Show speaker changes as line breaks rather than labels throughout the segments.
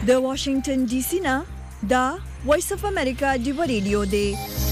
د واشنگټن ډي سي نه دا وایس اف امریکا دی ریډیو دی.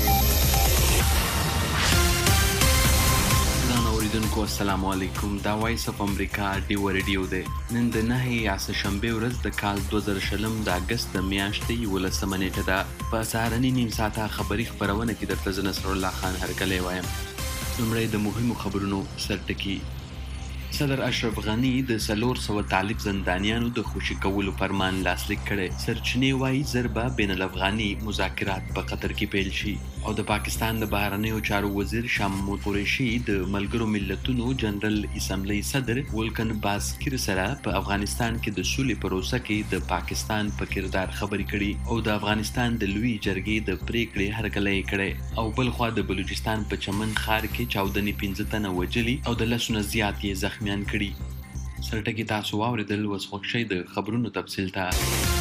اوریدونکو السلام علیکم. دا وایس اف امریکا دی ریډیو دی. نن د 9 یا شنبه ورځ د کال 2020 د اگست د میاشتې 11 نیټه ده. په سهارنی نیم ساعته خبری خبرونه کې درته نصر الله خان هرکلی وایم. لومړی د مهمو خبرونو سرټکی. صدر اشرف غنی د 400 طالب زندانیانو د خوشي کولو فرمان لاسلیک کړي. سرچینې وايي ضربه بین الافغاني مذاکرات په قطر کې پیل شي. او د پاکستان د بهرنیو چارو وزیر شاه محمود قریشي د ملګرو ملتونو جنرال اسمبلی صدر ولکن باسکر سره په افغانستان کې د سولې پروسه کې د پاکستان په کردار خبرې کړي او د افغانستان د لوی جرګې د پریکړې هرکلی کړي. او بل خوا د بلوچستان په چمن ښار کې 14 15 تنه وجلي او د لسونه زیات یې زخمیان کړي. سرټکی تاسو واوریدل. اوس خوښی د خبرونو تفصیل ته.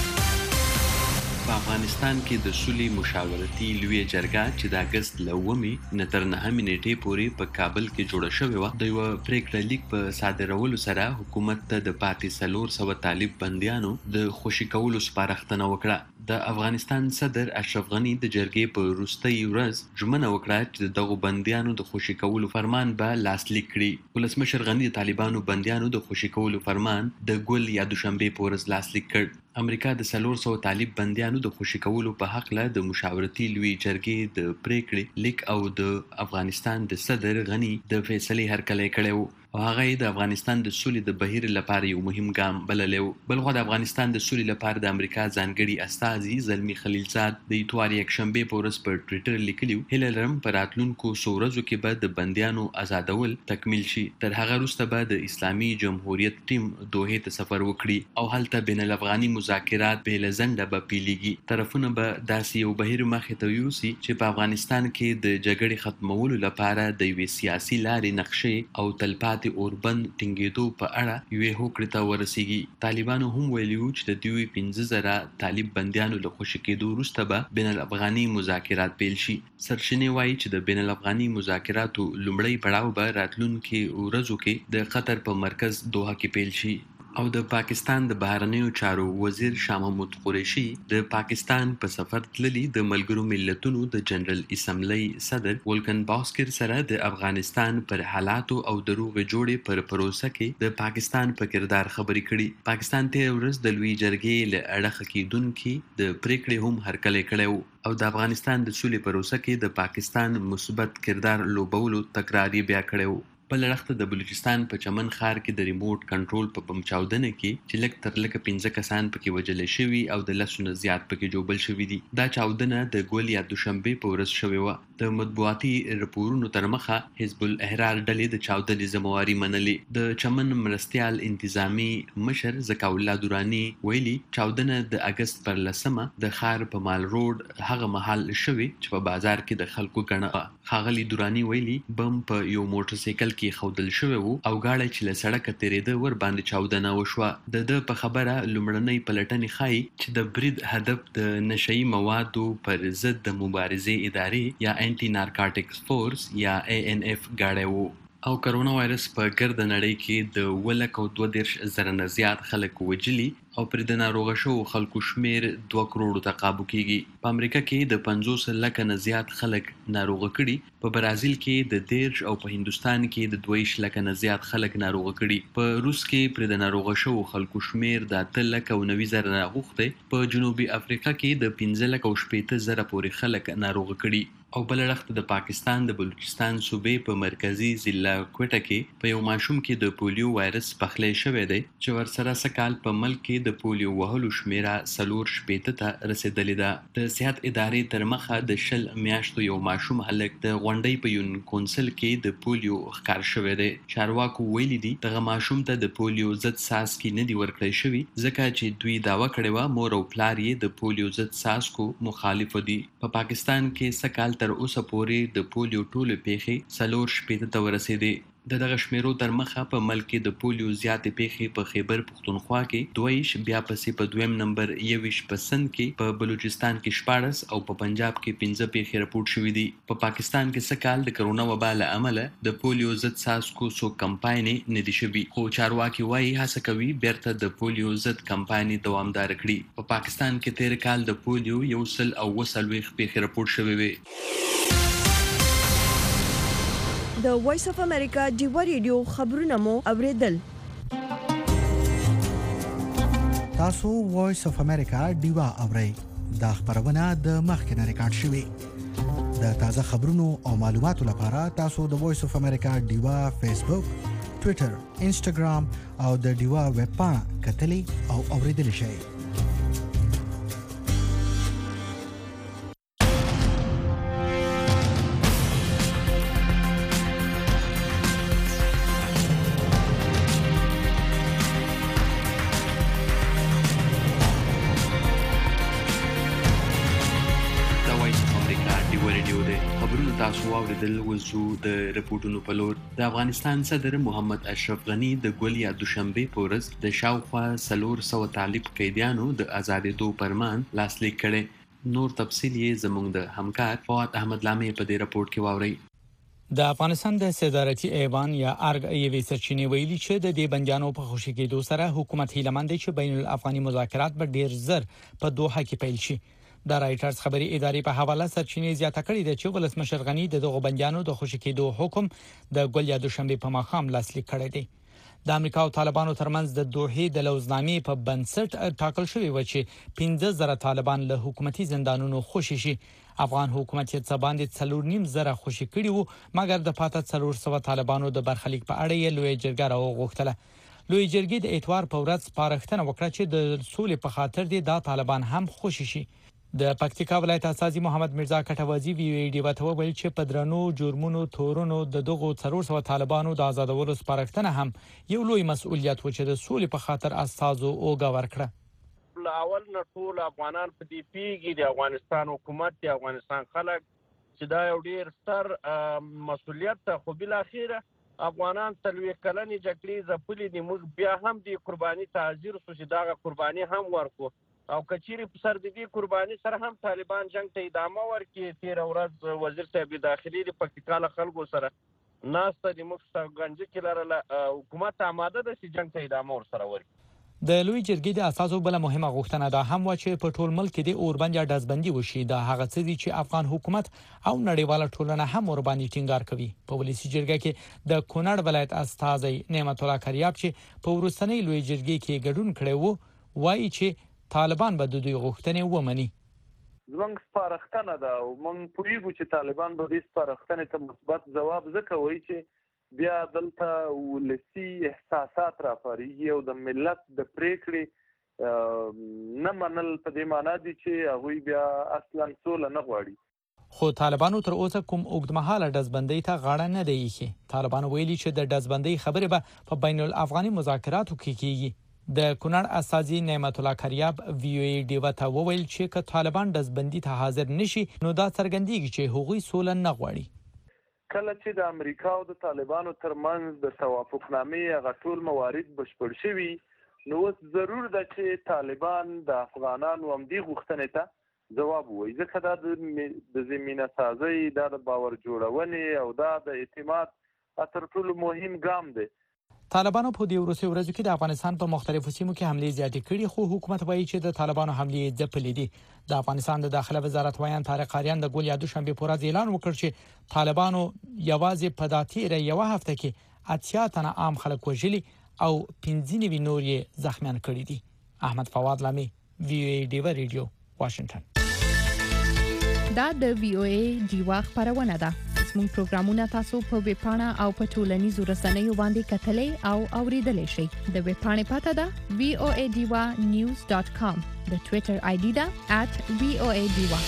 په افغانستان کې د سولې مشاورتي لوی جرګه چې د اگست له 9 نه تر 9 نیټې پورې په کابل کې جوړه شوې وه، د یو پریکړه لیک په صادرولو سره حکومت ته د پاتې 400 طالب بندیانو د خوشي کولو سپارښتنه وکړه. د افغانستان صدر اشرف غنی د جرګې په وروستۍ ورځ ژمنه وکړه چې دغه بندیانو د خوشي کولو فرمان به لاسلیک کړي. ولسمشر غنی د طالبانو بندیانو د خوشي کولو فرمان د ګل یا دوشنبه په ورځ لاسلیک کړ. امریکا د 400 طالب بندیانو د خوشي کولو په حق له د مشاورتي لوی جرګې د پریکړې لیک او د افغانستان د صدر غنی د فیصلې هرکلی کړی و. او هغه د افغانستان د سولې د بهیر لپاره یو مهم ګام بللی و. بلخو د افغانستان د سولې لپاره د امریکا ځانګړي استازي زلمی خلیلزاد د اتوار یکشنبه په ورځ په ټویټر لیکلي و: هیله لرم په راتلونکو څو ورځو کې به د بندیانو آزادول تکمیل شي. تر هغه وروسته به د اسلامي جمهوریت ټیم دوحې ته سفر وکړي او هلته بین الافغاني مذاکرات به له ځنډه به پیلېږي. طرفونه به داسې یو بهیر مخې ته یوسي چې په افغانستان کې د جګړې ختمولو لپاره د یوې سیاسي لارې نقشې او تلپاتې اوربند ټینګېدو په اړه یوې هوکړې ته ورسیږي. طالبانو هم ویلي وو چې د دوی 15,000 طالب بندیانو له خوشي کېدو وروسته به بین الافغاني مذاکرات پیل شي. سرچینې وایي چې د بین الافغاني مذاکراتو لومړی پړاو به راتلونکي ورځو کې د قطر په مرکز دوحه کې پیل شي. او د پاکستان د بهرنیو چارو وزیر شاه محمود قریشي د پاکستان په سفر تللی د ملګرو ملتونو د جنرال اسمبلی صدر ولکن باسکر سره د افغانستان پر حالاتو او د روغې جوړې پر پروسه کې د پاکستان په کردار خبرې کړي. پاکستان ته ورځ د لوی جرګې له اړخ کېدونکي د پریکړې هم هرکلی کړی و. او د افغانستان د سولې پروسه کې د پاکستان مثبت کردار لوبولو تکرار یې بیا کړی و. بل اړخ د بلوچستان په چمن ښار کې د ریموټ کنټرول په بم چاودنه کې چې لږ تر لږه 15 کسان پکې وژل شوي او د لسونه زیات پکې جوبل شوي دي. دا چاودنه د ګل یا دوشنبه په ورځ شوې وه. د مطبوعاتي رپورونو تر مخه حزب الاحرار ډلې د چاودنې ذمواري منلې. د چمن مرستیال انتظامی مشر زکا الله دورانی ویلي چاودنه د اگست پر 10 د ښار په مال روډ هغه محل شوې چې په بازار کې د خلکو ګڼه. ښاغلي دورانی ویلي بم په یو موټر سایکل کې خودل شوی وو او گاډی چې له سړکه تېرېده ور باندې چاودنه وشوه. د په خبره لومړنۍ پلټنې ښایي چې د برید هدف د نشهیي موادو پر ضد د مبارزې ادارې یا انټي نارکاټکس فورس یا ANF گاډی وو. او کرونا وایرس په ګرد نړۍ کې د 1.32 نه زیات خلک وجلي او پر د ناروغه شوو خلکو شمیر 2 کروڑو ته قابو کیږي. په امریکا کې د 50 لکه نه زیات خلک ناروغه کړي. په برازیل کې د 13 او په هندستان کې د 22 لکه نه زیات خلک ناروغه کړي. په روس کې پر د ناروغه شوو خلکو شمیر د 8 لکه او 90 زره نه غوښته. په جنوبي افریقا کې د 15 لکه او 18 زره پورې خلک ناروغه کړي. او بل اړخ د پاکستان د بلوچستان صوبې په مرکزی ضلع کوټه کې په یو ماشوم کې د پولیو وایرس پخلی شوی دی چې ورسره سکال په ملک کې د پولیو وهلو شمیره 4 ته رسیدلې ده. د صحت ادارې تر مخه د 10 میاشتو یو ماشوم هلک د غونډۍ په یون کونسل کې د پولیو ښکار شوی دی. چارواکو ویلي دي دغه ماشوم ته د پولیو ضد څاڅکي نه دي ورکړی شوي ځکه چې دوی دعوه کړې وه مور او پلار یې د پولیو ضد څاڅکو مخالف دي. په پاکستان کې سکال تر اوسه پورې د پولیو ټولې پیښې 4 ته ورسېدې. دغه شمیرو تر مخه په ملک کې د پولیو زیاتې پیښې په خیبر پختونخوا کې 22 بیا پسې په دویم نمبر 21% کې په بلوچستان کې 14 او په پنجاب کې 15 پیښې راپورټ شوې دي په پاکستان کې سکهال د کرونا وبا له امله د پولیو ضد ساسکو سو کمپاینې نه دي شوي خو چارواکي وایي هڅه کوي بیرته د پولیو ضد کمپاینې دوامدار کړي په پاکستان کې تیر کال د پولیو 140 پیښې راپورټ شوې وي
د وایس اف امریکا ډیوا ریډیو خبرونه مو اوریدل
تاسو وایس اف امریکا ډیوا اورئ دا خبرونه د مخکنه ریکارډ شوې د تازه خبرونو او معلوماتو لپاره تاسو د وایس اف امریکا ډیوا فیسبوک ټوئیټر انسټاګرام او د ډیوا ویب پاڼه کتلی او اوریدل شئ تاسو اوریدل وزو د رپورټونو په لور د افغانستان صدر محمد اشرف غنی د ګول یا دوشنبه پورز د شاوخوا 300 طالب قیدیانو د آزادېدو فرمان لاسلیک کړي نور تفصیل یې زموږ د همکار فواد احمد لامي په دې رپورت کې واوري
د افغانستان د صدارتي ایوان یا ارګ ایوي سرچینې ویلي چې د دې بنجانو په خوشی کېدو سره حکومت هیلمند چې بین الافغاني مذاکرات به ډیر زر په دوحه کې پیل شي د رایټرز خبري ادارې په حواله سرچینې زیاته کړې ده چې ولسمشر غنی د دغه بنجانو د خوشی کېدو حکم د ګول یا دوشنبه په ماښام لاسلیک کړی دی د امریکا او طالبانو ترمنځ د دوحې د لوزنامې په بنسټ ټاکل شوی و چې 15000 طالبان له حکومتي زندانونو خوشی شي افغان حکومت یې څباندې 3.5 خوشی کړي وو مګر د پاته 400 طالبانو د برخلیک په اړه یې لوی جرګه راوغوښتله لوی جرګې د اتوار په ورځ سپارښتنه وکړه چې د سولې په خاطر دي دا طالبان هم خوشی شي د پکتیکا ولایت اساسي محمد مرزا کټوازی وی ډی وته ویل چې په درنو جرمونو تورونو د دغو 400 طالبانو د آزادولو سپارښتنه هم یو لوی مسؤلیت و چې د سولې په خاطر اساسو اوګه ورکړه
اول نه ټول افغانان په دې پیږي د افغانستان حکومت د افغانستان خلک چې دا یو ډیر ستر مسؤلیت ته خو بل اخیره افغانان تلوي کلنې جګړې زپلې دي موږ بیا هم د قرباني تعذير سو چې دا قرباني هم ورکو او کچيري په سر د دې قرباني سره هم طالبان جنگ ته ادامه ورکړي تیر ورځ وزیر صاحب داخلي د پکتیکا خلکو سره ناسته د مخ غنځ کې لرله حکومت آماده ده چې جنگ ته ادامه ورسره ورکړي
د لوی جرګې د اساسو بل مهمه غوښتنه ده هم و چې په ټول ملک کې د اوربند یا دزبندي وشي دا هغه څه دي چې افغان حکومت او نړیواله ټولنه هم ور باندې ټینګار کوي په ولسی جرګه کې د کونړ ولایت استاذي نعمت الله کریاب چې په ورستنی لوی جرګې کې ګډون کړي وو وایي چې طالبان به د دوی غوښتنې ومني
زموږ سپارښتنه ده او موږ پوهیږو چې طالبان به د سپارښتنې ته مثبت ځواب ځکوي چې بیا دلته ولسی احساسات راپارېږي او د ملت د پریکړې نه منل په دې معنی دي چې هغوی بیا اصلا سوله نه غواړي
خو طالبانو تر اوسه کوم اوږدمهاله دزبندۍ ته غاړه نه دی ایښې طالبانو ویلي چې د دزبندۍ خبرې به په بین الافغاني مذاکراتو کې کیږي د کونړ اساسي نعمت الله کریاب وی او ای ډی وته وویل چې که طالبان دزبندي ته حاضر نشي نو دا څرګندېږي چې هغوی سوله نه غواړي
کله چې د امریکا او د طالبانو ترمنځ د توافقنامې هغه ټول موارد بشپړ شوي نو اوس ضرور ده چې طالبان د افغانانو همدې غوښتنې ته ځواب ووایي ځکه دا د زمینه سازۍ دا د باور جوړونې او دا د اعتماد تر ټولو مهم ګام دی
طالبانو په دې وروستیو ورځو کې د افغانستان په مختلفو سیمو کې حملې زیاتې کړې خو حکومت وایي چې د طالبانو حملې ځپلې دي د افغانستان د داخله وزارت وایي طارق آریان د ګول یا دوشنبه په ورځ اعلان وکړ چې طالبانو یوازې په داتیره یو هفته کې 80 تنه عام خلک وژلي او 15 نور یې زخمیان کړي دي احمد فواد لامي وی او ای ډیوا ریډیو واشنگټن
دا د وی او ای ډیوا خبرونه ده زموږ پروګرامونه تاسو په ویب پاڼه او په ټولنیزو رسنیو باندې کتلای او اوریدلای شئ د ویب پاڼې پته ده voadiwa.news.com د ټوئیټر آی ډي ده @voadiwa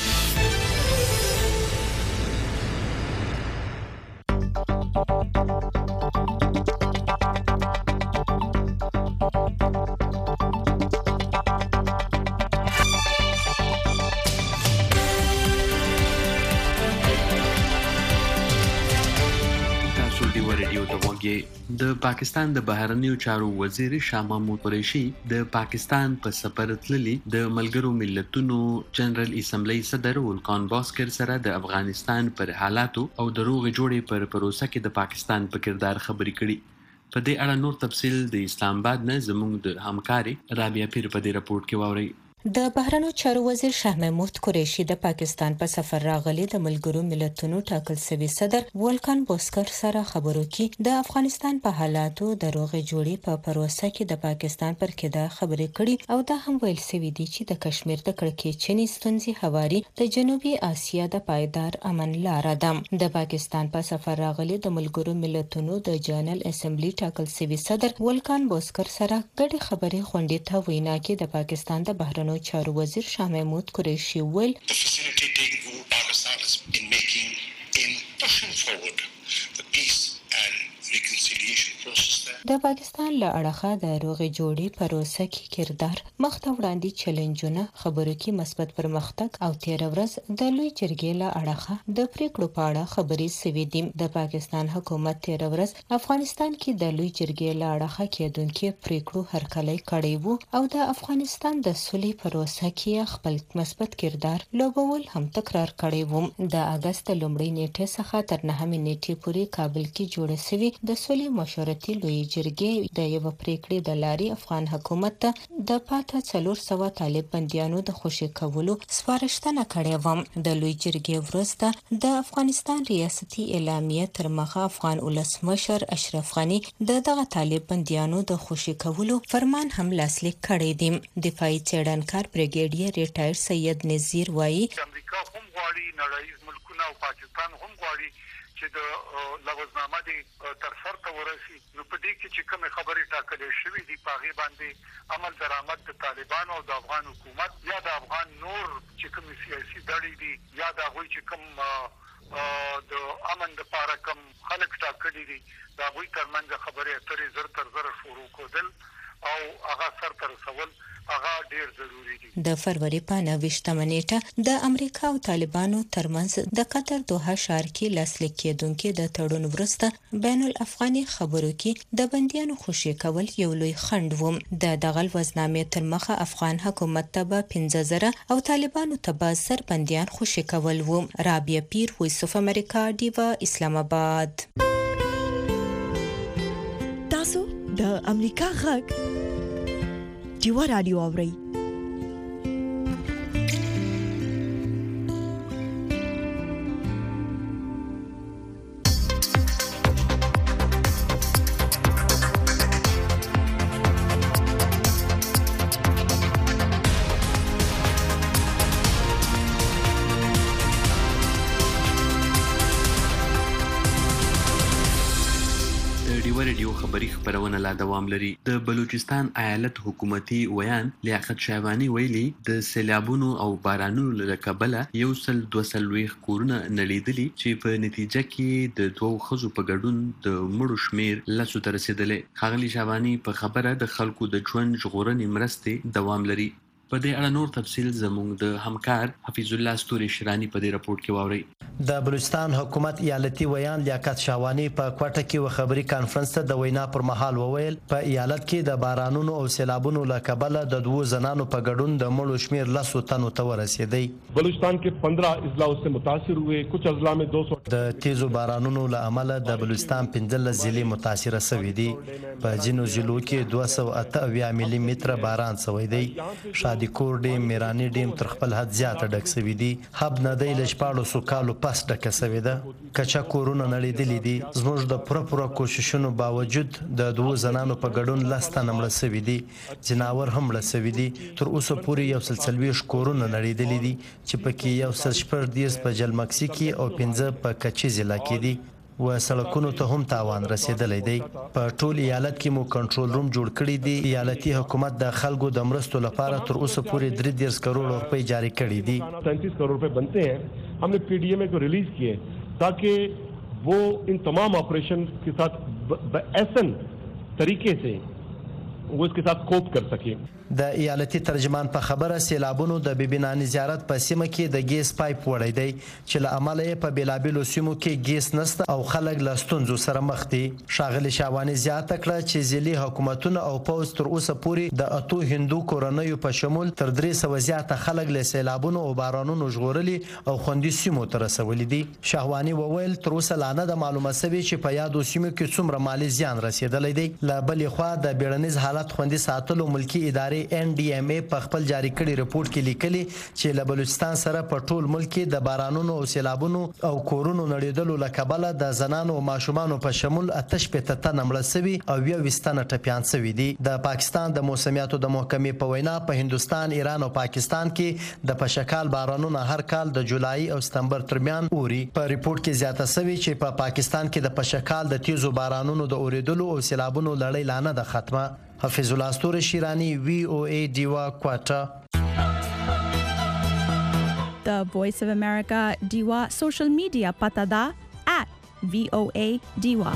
ډیو ریډیو ته وګورئ. د پاکستان د بهرنیو چارو وزیر شاه محمود قریشي د پاکستان په سفر تللی د ملګرو ملتونو جنرال اسمبلی صدر ولکان باسکر سره د افغانستان پر حالاتو او د روغ جوړې پر پروسه کې د پاکستان په کردار خبرې کړي. په دې اړه نور تفصیل د اسلام آباد نه زموږ د همکاري رابعه پیر په دې راپورټ کې واورئ.
د بهرنیو چارو وزیر شاه محمود قریشي د پاکستان په سفر راغلي د ملګرو ملتونو ټاکل شوی صدر ولکان باسکر سره خبرو کې د افغانستان په حالاتو د روغ جوړې په پروسه کې د پاکستان پر کېدا خبرې کړي او دا هم ویل شوی دی چې د کشمیر د کړکېچنې ستونزې هواري د جنوبي اسیا د پایدار امن لار ده. د پاکستان په سفر راغلي د ملګرو ملتونو د جنرال اسمبلی ټاکل شوی صدر ولکان باسکر سره ګډي خبرې غونډې ته وینا کې د پاکستان د بهرنیو چارو وزیر شاه محمود قریشي ویل د پاکستان له اړخه د روغ جوړې پروسه کې کردار مخته وړاندې چیلنجونه خبرو کې مثبت پرمختګ او تیر ورځ د لوی جرګې له اړخه د پریکړو په اړه خبرې شوې دي. د پاکستان حکومت تیر ورځ افغانستان کې د لوی جرګې له اړخه کېدونکو پریکړو هرکلی کړی وو او د افغانستان د سولې پروسه کې خپل مثبت کردار لوبول هم تکرار کړی وو. د اگست لومړۍ نیټه څخه تر 9 نیټې پورې کابل کې جوړ شوی د سولې مشورتي لوی جرګې د یو پریکړې د لاري افغان حکومت ته د پاته 400 طالب بنديانو د خوشي کولو سپارښتنه کړې و. د لوی جرګې وروسته د افغانستان ریاستي اعلامیه تر مخه افغان ولسمشر اشرف غنی دغه طالب بنديانو د خوشي کولو فرمان هم لاسلیک کړی دی. دفاعي څېړنکار بریګیډیر ریټایر سید نذیر وایي
امریکا هم غواړي نړیوال ملکونه او پاکستان هم غواړي چې د لوزنامه دي تر سر ته ورسي. نو په دې کې چې کوم خبرې ټاکلې شوې دي په هغه باندې عمل درآمد د طالبانو او د افغان حکومت یا د افغان نور چې کوم سیاسي ډلې دي یا د هغوی چې کوم د امن لپاره کوم خلک ټاکلي دي دا هغوی ترمنځ خبرې اترې زر تر زر شروع کول او هغه سر تر رسول هغه ډیر ضروری دي.
د فروری په 9 نیټه د امریکا او طالبانو ترمنځ د قطر دوحه ښار کې لاسلیک کېدونکو د تړون وروسته بین الافغاني خبرو کې د بنديانو خوشي کول یو لوی خنډ و. د دغه وزنامې تر مخه افغان حکومت ته 15000 او طالبانو ته 1000 بنديان خوشي کول و. رابعه پیر، وایس اف امریکا، ډیوا، اسلام آباد.
تاسو د امریکا غږ ډیوا رادیو اورئ.
ریډیو خبری خبرونه لا دوام لري. د بلوچستان ایالت حکومتي ویان لیاقت شایبانی ویلي د سیلابونو او بارانونو له کبله 122 کورونه نړیدلي چې په نتیجه کې د 2 ښځو په ګډون د مړو شمیر 10 ته رسیدلی. ښاغلي شایبانی په خبره د خلکو د ژوند ژغورنې مرستې دوام لري. په دې اړه نور تفصیل زموږ د همکار حفیظ الله ستوري شرانی په دې راپورټ کې واوري.
د بلوچستان حکومت ایالتي ویان لیاقت شایبانی په کوټه کې و خبري کانفرنس ته د وینا پر مهال وویل په ایالت کې د بارانونو او سیلابونو له کبله د 2 زنانو په ګډون د مړو شمیر 10 تنو ته ورسېدی.
بلوچستان کې 15 اضلاع سے متاثر हुए कुछ اضلاع में 200
د تیزو بارانونو له امله د بلوچستان 15 ضلع متاثر شوي دي. په ځینو ضلعو کې 288 ملي متره باران شوی دی. شادیکور ډیم، میرانی ډیم تر خپل حد زیاته ډک شوی دی. حب ندی له 14 کالو پس ډکه شوې ده. کچا کورونه نړېدلي دي. زموږ د پوره کوششونو باوجود د 2 زنانو په ګډون 10 تنه مړه شوي دي. ځناور هم مړه شوي دي. تر اوسه پورې 140 کورونه نړېدلي دي چې پکې 114 په جلمکسي کې او 15 په کچي ضلع کې دي. و سړکونو ته هم تاوان رسیدلی دی. په ټول ایالت کې مو کنټرول روم جوړ کړی دی. ایالتي حکومت د خلکو د مرستو لپاره تر اوسه پورې 33 کروڑ روپۍ جاری کړي دي.
37 करोड़ रुपए बनते हैं. हमने पीडीएमए को रिलीज किए ताकि वो इन तमाम ऑपरेशन के साथ बहसन तरीके से वो इसके साथ कोप कर सके।
د ایالتي ترجمان په خبره سیلابونو د بیبیناني زیارت په سیمه کې د ګیس پایپ وړی دی چې له امله یې په بیلابیلو سیمو کې ګیس نشته او خلک له ستونزو سره مخ دي. ښاغلي شاواني زیاته کړه چې ځلي حکومتونه او پوځ تر اوسه پورې د اتو هندو کورنیو په شمول تر 300 زیاته خلک له سیلابونو او بارانونو ژغورلي او خوندي سیمو ته رسولي دي. شاهواني وویل تر اوسه لا نه د معلومه شوې چې په یادو سیمو کې څومره مالي زیان رسیدلی دی. له بلې خوا د بیړنیز حالت خوندي ساتلو ملکي ادارې NDMA په خپل جاری کړي رپورت کې لیکلي چې له بلوچستان سره په ټول ملک کې د بارانونو او سیلابونو او کورونو نړیدلو له کبله د زنانو او ماشومانو په شمول 88 تنه مړه شوي او 20 تنه ټپیان شوي دي. د پاکستان د موسمیاتو د محکمې په وینا په هندوستان، ایران او پاکستان کې د پشکال بارانونه هر کال د جولای او سپتمبر ترمیان اوري. په ریپورت کې زیاته شوي چې په پاکستان کې د پشکال د تیزو بارانونو د اوریدلو او سیلابونو لړۍ لا نه ده ختمه. حفیظ الله استور شیرانی VOA دیوا کوټا.
The Voice of America دیوا سوشل میډیا پته ده @VOA دیوا.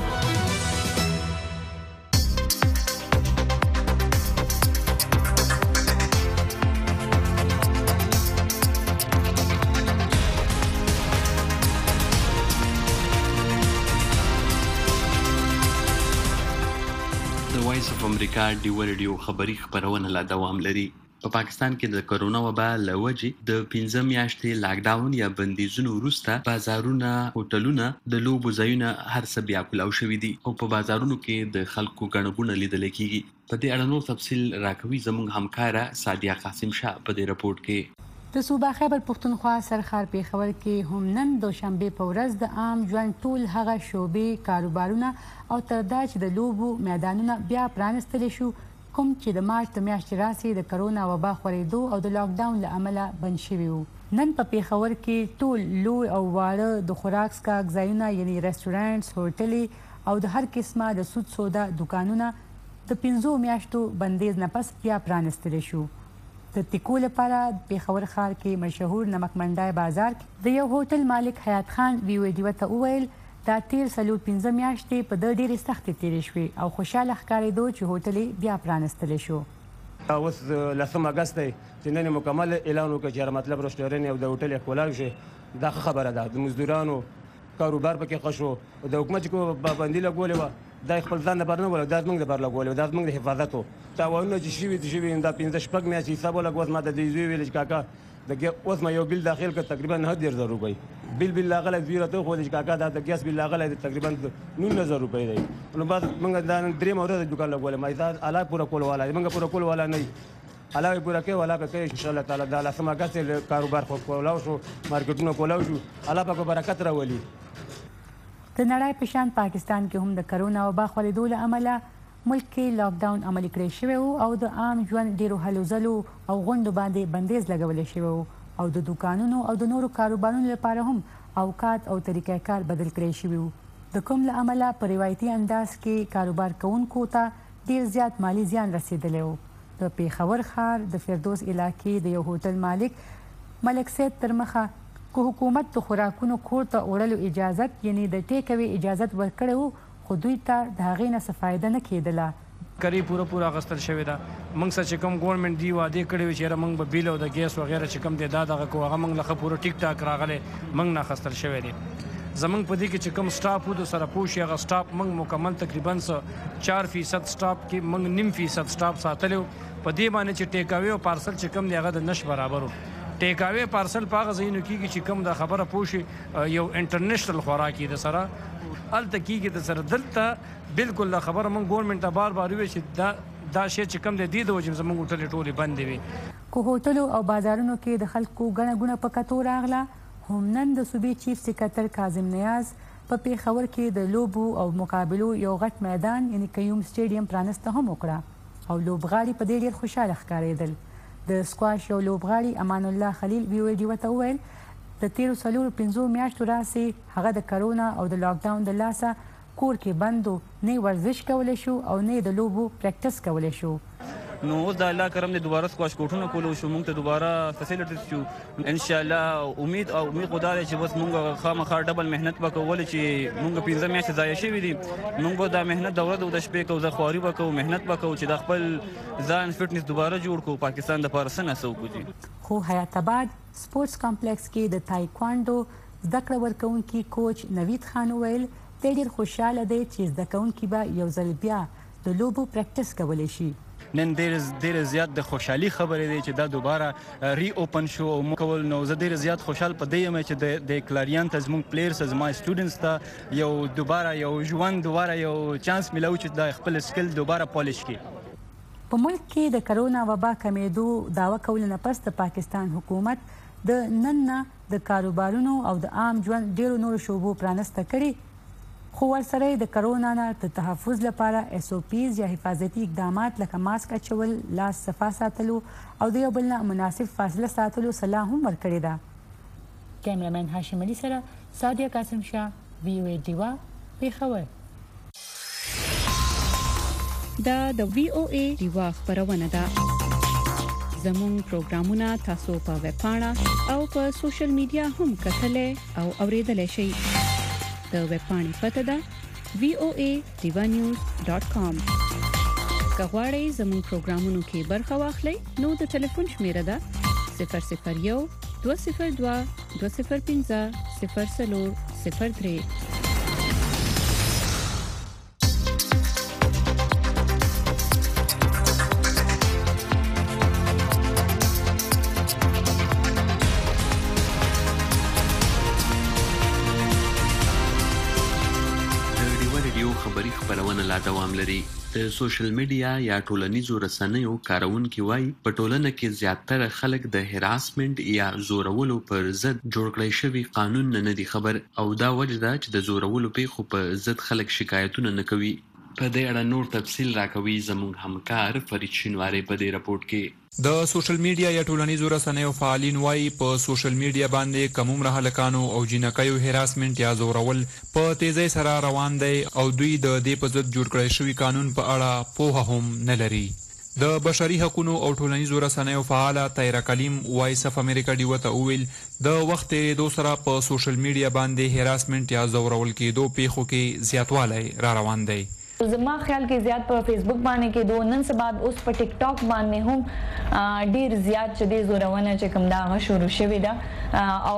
وایس اف امریکا ډیو ریډیو خبری خبرونه لا دوام لري. په پاکستان کې د کرونا وبا له وجې د 15 میاشتې لاک ډاون یا بندیزونو وروسته بازارونه، هوټلونه، د لوبو ځایونه هر څه بیا کلاو شوي دي او په بازارونو کې د خلکو ګڼه ګوڼه لیدل کېږي. په دې اړه نور تفصیل راکوي زموږ همکاره سادیه قاسم شاه په دې رپورت کې.
د صوبه خیبر پښتونخوا سرخار پیښور کې هم نن دوشنبه په ورځ د عام ژوند ټول هغه شوبې، کاروبارونه او تر دا چې د لوبو میدانونه بیا پرانستل شو کوم چې د مارچ د میاشتې راسي د کرونا وبا خورېدو او د لاک ډاون له امله بند شوي وو. نن په پیښور کې ټول لوی او واړه د خوراک څښاک ځایونه یعنی رستورانټس، هوټلې او د هر قسمه د سود سودا دکانونه د 15 میاشتو بندیز نه پس بیا پرانستل شو. د ټیکو لپاره پیښور ښار کې مشهور نمک منډای بازار کې د یو هوټل مالک حیات خان ویډیو ته وویل دا تیر 15 میاشتې په د ډېرې سختې تېرې شوې او خوشحاله ښکارېدو چې هوټل بیا پرانستلی شو.
اوس 10 اګست دی چې نن مکمل اعلان وکړ چې مطلب رستورانت او د هوټل اکولاګ شي. دا خبره ده د مزدورانو کاروبار پکې ښه شو. د حکومت چې پابندي لګولې وه دا خپل ځان د بر نه ولا دا زموږ د بر لګولې دا زموږ د حفاظت و تاوانونه چې شوي دا 15 میاشتې حساب ولګوس ما د دې زوی ویل چې کاکا د اوس ما یو بل داخل کړ تقریبا 9000 روپۍ بل لاغله زیرته خو چې کاکا دا د ګیس بل لاغله تقریبا 9000 روپۍ دی. نو بعد موږ دا 3 ورځې دکان لګولې ما دا الا پورا کول والا موږ پورا کول والا نه علاوه پورا کې ولا به ان شاء الله تعالی دا لاسمه کاڅه کاروبار خو کولاو شو مارکیټونو کولاو شو الله پاک برکت راولي.
د نړۍ په شان پاکستان کې هم د کرونا وبا خورېدو له امله ملک کې لاک ډاون عملي کړی شوی او د عام ژوند ډیرو هلو ځلو او غونډو باندې بندیز لګولی شوی او د دکانونو او د نورو کاروبارونو لپاره هم اوقات او طریقه کار بدل کړی شوی و. د کوم له امله په روایتي انداز کې کاروبار کوونکو ته ډیر زیات مالی زیان رسیدلی و. د پیښور ښار د فردوس علاقې د یو هوټل مالک ملک سید تر مخه که حکومت د خوراکونو کور ته وړلو اجازت یعنی د ټیک اوی اجازت ورکړی و خو دوی ته د هغې نه څه فایده نه کېدله.
کری پوره اغستل شوې ده. موږ سره چې کوم ګورنمنټ دی وعدې کړې وي چې یاره موږ به بیل او د ګیس وغیره چې کوم دی دا دغه کوو هغه موږ له پوره ټیک ټاک راغلی موږ نه اخیستل شوی دی. زموږ په دې کې چې کوم سټاف و د سره پوه شي هغه سټاف موږ مکمل تقریبا 4% سټاف کې موږ 9% سټاف ساتلی و. په دې باندې چې ټیک اوی او پارسل چې کوم دی هغه د نش برابر و. ټیک اوی پارسل په هغه ځایونو کېږي چې کوم د خبره پوه شي یو انټرنیشنل خوراک د سره هلته کېږي د سره دلته بالکل دا خبره موږ ګورنمنټ ته بار بار وویل چې دا شی چې کوم دی دې د وجې زموږ هوټلې ټولې بندې وي.
که هوټلو او بازارونو کې د خلکو ګڼه ګوڼه په کتو راغله هم نن د صوبې چیف سکرټر کاظم نیاز په پیښور کې د لوبو او مقابلو یو غټ میدان یعنی قیوم سټیډیم پرانسته هم وکړه او لوبغاړي په دې ډېر خوشحاله ښکارېدل. د سکواش یو لوبغاړي امان الله خلیل ویډیو ته وویل د تیرو 15 میاشتو راسې هغه د کرونا او د لاک ډاون د لاسه کور کې بندو نه ورزش کولی شو او نه د لوبو پریکټس کولی شو.
نو اوس د الله کرم د دوباره سکواش کوټونه کولو شو موږ ته دوباره فیسیلیټیز شو ان شاء الله امید خدا دی چې بس موږ خامخا ډبل مهنت وکړو چې موږ 15 میاشتې ضایع شوې دي موږ دا مهنت دوره د شپې کو زه خواري وکړو مهنت وکړو چې د خپل ځان فټنس دوباره جوړ کو پاکستان د پارسنه سوکو
خو حیات آباد سپورتس کمپلیکس کې د تایکواندو زده کړه ورکوونکي کوچ نوید خان ویل ډېر خوشاله دی چې زده کوونکي به یو ځل بیا د لوبو پریکټس کولی شي
نن ډېر زیات د خوشحالي خبرې دی چې دا دوباره ری اوپن شو او موږ کول نو زه ډېر زیات خوشحال په دې یم چې د کلاریان ته زموږ پلیئرز زما سټوډنټس ته یو دوباره یو ژوند دوباره یو چانس ملو چې د خپل سکل دوباره پالیش کړي
په ملک کې د کرونا وبا کمېدو دعوه کولو نه پس د پاکستان حکومت د نن نه د کاروبارونو او د عام ژوند ډیرو نورو شعبو پرانسته کړي خو ورسره د کرونا نه د تحفظ لپاره اس او پیز یا حفاظتي اقدامات لکه ماسک اچول لاس صفا ساتلو او د یو بل نه مناسب فاصله ساتلو صلاح هم ورکړې ده کیمرامین هاشم علي سره سادیه قاسم شاه وی او ای دیوا پیښور
دا د وی او ای دیوا خبرونه ده زموږ پروګرامونه تاسو په ویب پاڼه او په سوشل میډیا هم کتلای او اوریدلای شئ د ویب پاڼې پته ده voanews.com کغواړئ زموږ پروګرامونو کې برخه واخلئ نو د ټلیفون شمیره ده 001 202 205 0403
دوام لري د سوشل میډیا یا ټولنیزو رسنیو کارونکي وایي په ټولنه کې زیاتره خلک د هراسمنت یا زورولو پر ضد جوړ کړی شوی قانون نه دي خبر او دا وجه ده چې د زورولو پیښو په ضد خلک شکایتونه نه کوي په دې اړه نور تفصیل راکوي زموږ همکار فرید شینواری په دې راپورټ کې
د سوشل میډیا یا ټولنیزو رسنیو فعالین وایي په سوشل میډیا باندې کومره هلکانو او جنکایو هراسمنت یا زورول په تیزی سره روان دی او دوی د دې په ضد جوړ کړی شوی قانون په اړه پوهه هم نه لري د بشري حقوقو او ټولنیزو رسنیو فعاله تایرا کلیم وایس اف امریکا ډیو ته ویل د وخت دوسرا په سوشل میډیا باندې هراسمنت یا زورول کېدو پیښو کې زیاتوالی را روان دی
زما خیال کې زیات په فیسبوک باندې کې دو نن سبا اوس په ټیک ټاک باندې هم ډیر زیات چې د زورونه چې کوم دا غ شروع شوی دا او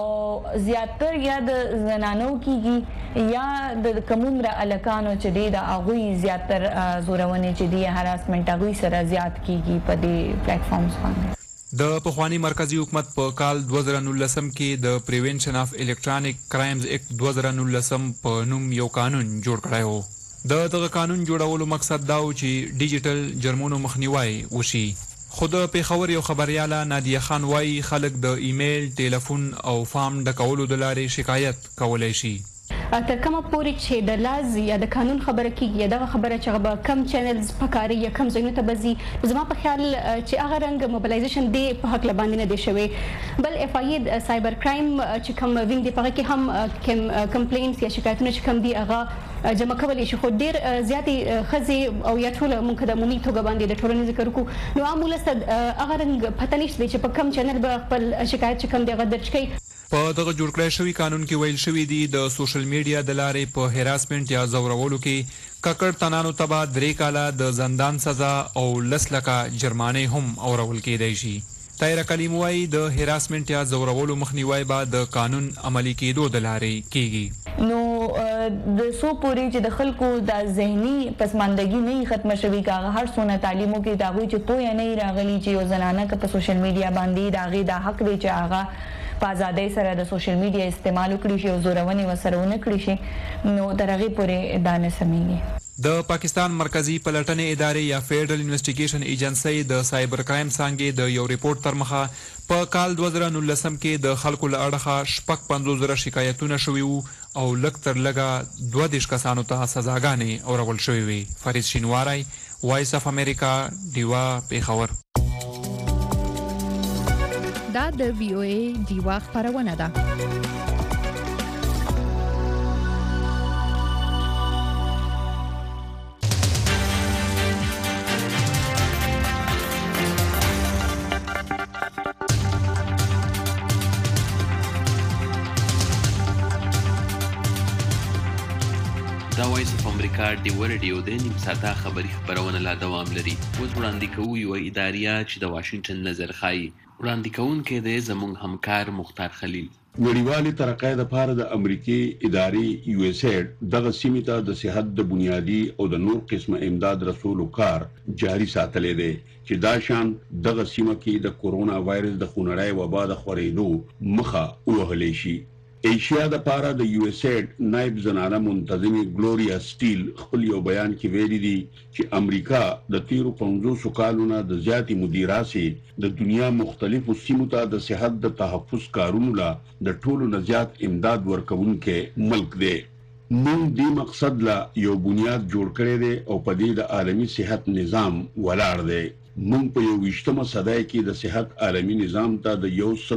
زیاتر یا د زنانو کېږي یا د کومره الکانو چې د اغوی زیاتر زورونه چې دی هراسمنت اغوی سره زیات کېږي په دې پلیټ فارمز باندې
د پخوانی مرکزی حکومت په کال 2019 کې د پریونشن اف الکترونیک کرایمز اکټ 2019 په نوم یو قانون جوړ کړی و دغه قانون جوړولو مقصد دا و چې ډیجیټل جرمونو مخنیوي وشي خود پیښور یو خبرياله نادیه خان وايي خلک د ایمیل ټلیفون او فارم د کولو د لارې شکایت کولای شي
تر کومه پورې چې د لاز یا د قانون خبره کیږي یا د خبره چې به کم چینلز پکاري یا کم ځایونو ته بزي زما په خیال چې هغه رنګ موبلایزیشن دی په حق لباندې نه دی شوی بل اف آی سایبر کرایم چې کوم وینګ دی په کې هم کمپلینټس یا شکایتونه چې کوم دی هغه جمع کول شي خو ډیر زیاتې خزي او یا ټول مونږ د عمومي توګه باندې د ټولنې ذکر کو نو عامل است هغه رنګ پته نشته چې په کم چینل به خپل شکایت چې کوم دی هغه درج کړي
په دغه جوړ کړی شوی قانون کې ویل شوی دی د سوشل میډیا د لارې په هراسمنت یا زورولو کې ککړ تنانو تبا 3 کاله د زندان سزا او 10 لکه جرمانه هم اورول کېدای شي تایرا کلیم وايي د هراسمنت یا زورولو مخنیوي بعد د قانون عملی کېدو د لارې کیږي
نو د سو پوری چې د خلکو د ذهني پسماندګي نه ختم شوي کاغه هر څونه تعلیمو کې دا وی چې پوهه نه راغلي چې یو زنانه په سوشل میډیا باندې داغي د حق دی چې هغه په ازادۍ سره د سوشل میډیا استعمال وکړي شي او زورونی وسره ونه کړی شي نو درغه پورې دانه سمېږي
د پاکستان مرکزی پلټنې ادارې یا فیډرل انویسټیګیشن ایجنسی د سایبر کرایم څنګه د یو ریپورت تر مخه په کال 2019 کې د خلکو له اړخه 55,000 شکایتونه شوي او لږ تر لږه 22 کسانو ته سزاګانې اورول شوې وي فرید شینواری وایس اف امریکا دیوا پیښور
دا د وی او ای دیوا خبرونه ده
امریکا ډیو رادیو د نیم ساعته خبری خبرونه لا دوام لري. اوس وړاندې کوو یو اداریه چې د واشنگټن نظر خایي. وړاندې کوونکی دی زموږ همکار مختار خلیل.
نړیوالې ترقۍ لپاره د امریکای ادارې یو اس ایډ دغه سیمې ته د صحت د بنیادی او د نور قسمه امداد رسولو کار جاري ساتلې دی چې دا شان دغه سیمه کې د کورونا وایرس د خونړۍ وبا د خورېدو مخه وهلې شي. ایشیا د پاره د یو اس ایډ نائب زنانه منتظمه ګلوریا سټیل خپل یو بیان کې ویلي دي چې امریکا د تیرو 500 کالونو د زیاتې مدیراسي د دنیا مختلفو سیمو ته د صحت د تحفظ کارونو لا د ټولو نه زیات امداد ورکوونکې ملک دی. موږ دې مقصد لا یو بنیاد جوړ کړی دی او په دې د عالمي صحت نظام ولاړ دی. موږ په 21مه صدۍ کې د صحت عالمي نظام ته د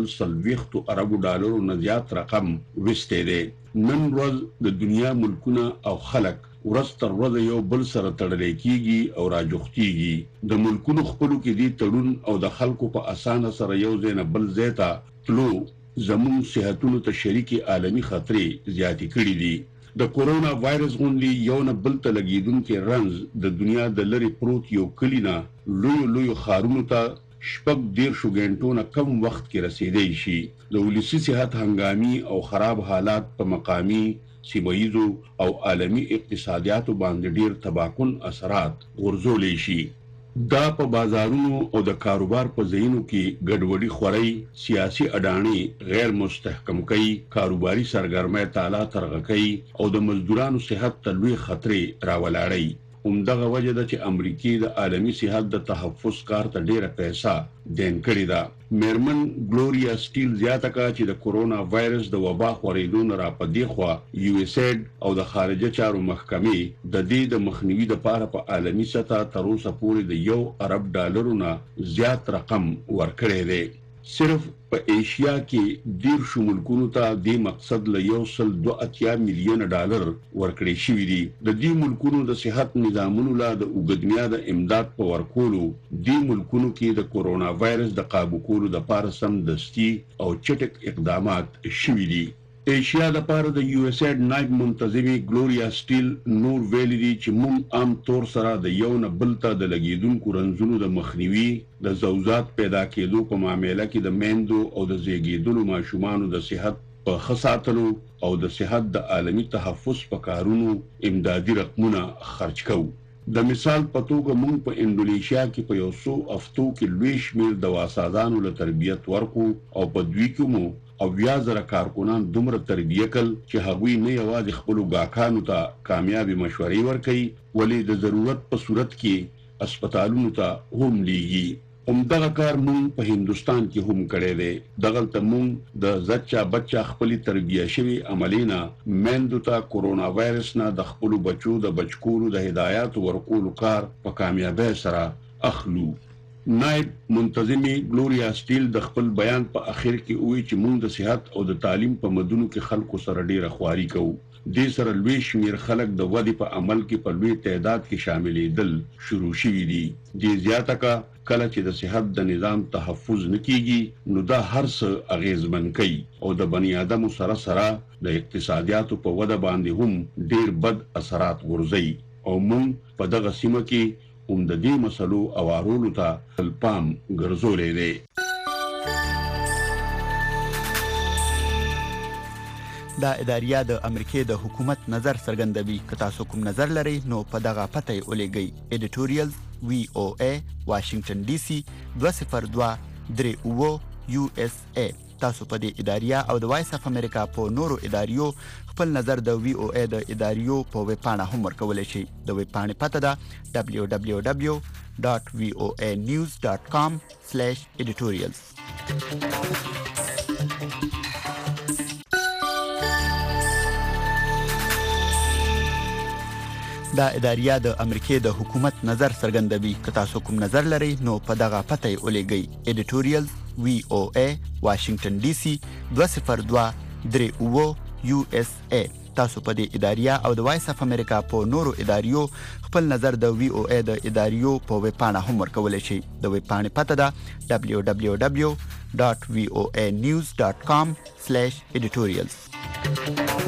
140 ارب ډالرو نه زیات رقم وسته دی. نن ورځ د دنیا ملکونه او خلک ورځ تر ورځې یو بل سره تړلې کیږي او راجوختيږي. د ملکونو خپلو کې دي تړون او د خلکو په اسانه سره یو ځای نه بل ځای ته تلو زموږ صحتونو ته شریکي عالمي خطرې زیاتې کړې دي. د کورونا وایرس غونډې یو نه بل ته لګیدونکې رنز د دنیا د لری پروت یو کلینا لوی خارونو ته شپږ 10 غنټو نه کم وخت کې رسیدای شي. د ولسی صحت هنګامي او خراب حالات په مقامی سیمایزو او عالمی اقتصادیاتو باندې ډیر تباکن اثرات غورځولې شي. دا په بازارونو او د کاروبار په ځایونو کې ګډوډي خوري، سیاسي اډانې غیر مستحکم کوي، کاروباري سرګرمۍ تالا ترغه کوي او د مزدورانو صحت ته لوی خطرې راولاړي. همدغه وجه ده چې امریکای د عالمي صحت د تحفظ کار ته ډیره پیسې دین کړې ده. میرمن ګلوریا سټیل زیاته کړه چې د کورونا وایرس د وبا خورېدو نه راپدې خو یو اس ایډ او د خارجه چارو محکمې د دې د مخنیوي لپاره په عالمي سطح تر اوسه پورې د 1 ارب ډالرو نه زیات رقم ورکړی دی. صرف په ایشیا کې 10 ملکونو ته د مقصد له 1.2 میلیون ډالر ورکړی شوی دی. د دې ملکونو د صحت نظامونو لا د اوږدمیاده امداد په ورکولو د ملکونو کې د کورونا وایرس د قابو کولو لپاره سمدستي او چټک اقدامات شوی دي. ایشیا د پاره د یو اس ایډ نائب منتظمه ګلوریا سټیل نور ویلي دي چې موږ عام طور سره د یو نه بل ته د لګیدونکو رنځونو د مخنیوي، د زوجات پیدا کېدو په معاملې کې د میندو او د زیږیدلو ماشومانو د صحت په خساتلو او د صحت د عالمي تحفظ په کارونو امدادي رقمونه خرج کوو. د مثال په توګه موږ په انډونیشیا کې په 100 هفتو کې لوی شمېر دواسازانو له تربیت ورکو او په دوی کې مو او 1000 کارکونان دومره تربیه کړ چې هغوی نه یوازې خپل ګاکانو ته کامیابی مشورې ورکړي ولې د ضرورت په صورت کې هسپتالونو ته هم لیږي. همدغه کار مونږ په هندستان کې هم کړی دی. دغلته مونږ د زچا بچا خپل تربیه شوی عملینا مندو ته کورونا وایرس نه د خپل بچو د بچکولو د هدایت ورکولو کار په کامیابی سره اخلو. نائب منتظمه ګلوریا سټیل د خپل بیان په اخر کې وایي چې موږ د صحت او د تعلیم په مدونو کې خلکو سره ډیره خواري کوو. د سره لوی شمیر خلک د ودی په عمل کې په لوی تعداد کې شاملېدل شروع شوي دي. د زیاته کا کله چې د صحت د نظام تحفظ نکېږي نو دا هر څه اغیزمن کوي او د بنی آدمو سره د اقتصادیاتو په وده باندې هم ډیر بد اثرات ورځي او موږ په دغه سیمه کې هم د دې مسلو اوارولو ته الپام ګرځولې دي.
دا اداریه د امریکای د حکومت نظر څرګندوي. که تاسو کوم نظر لرئ نو په دغه پته یې ولېږئ. ایډیټوریال VOA واشنگټن ډي سي 202 USA. تاسو په دې اداریه او د وایس اف امریکا په نورو اداریو خپل نظر د VOA د اداریو په ویب پاڼه هم ورکولی شئ. د ویب پاڼې پته ده www.voanews.com/editorials. دا اداریه د امریکای د حکومت نظر څرګندوي. که تاسو کوم نظر لرئ نو په دغه پته یې ولېږئ. ایډیټوریال VOA واشنگټن ډي سي 202 USA. تاسو په دې اداریه او د وایس اف امریکا په نورو اداریو خپل نظر د VOA د اداریو په ویب پاڼه هم ورکولی شئ. د ویب پاڼې پته ده www.voanews.com/editorials.